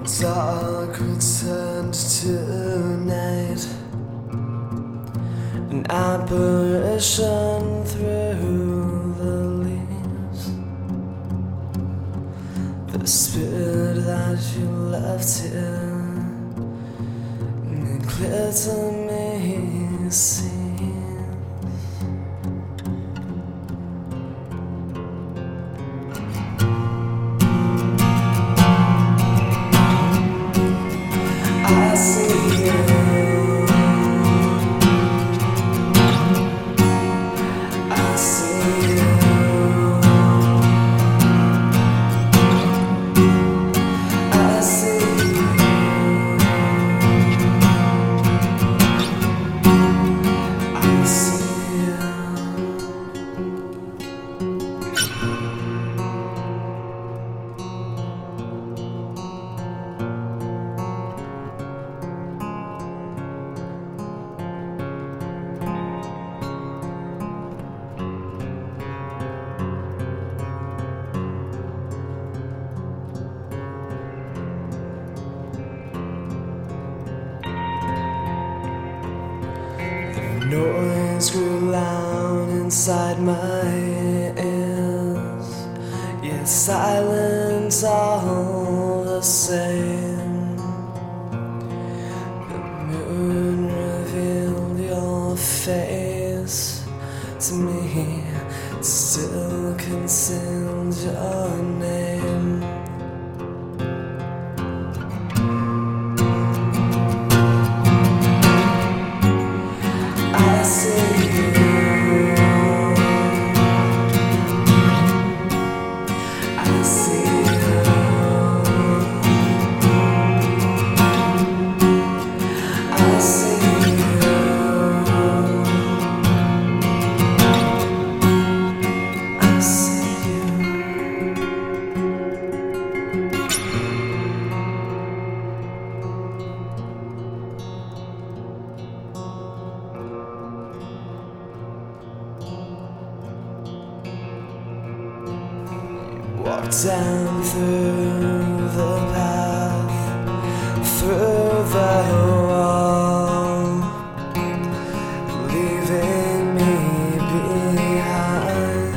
Dark returned to night, an apparition through the leaves. The spirit that you left here made clear to me, seems. I see you. I see you. I see you. I see you. Noise grew loud inside my ears, yet silence all the same. The moon revealed your face to me, still concealed your name. I see you. I see you. I see you. I see you. Walk down through the path, through the wall, leaving me behind.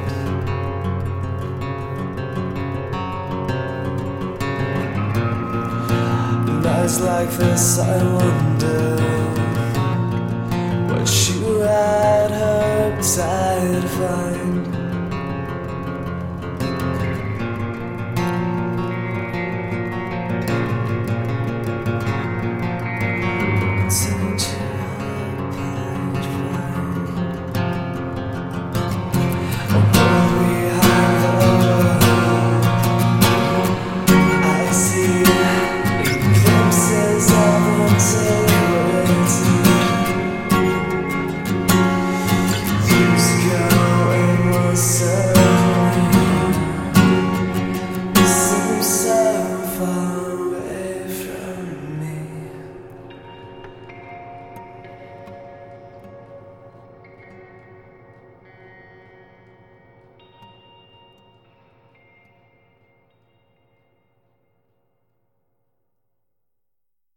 Nights like this I wonder what you had hoped I'd find.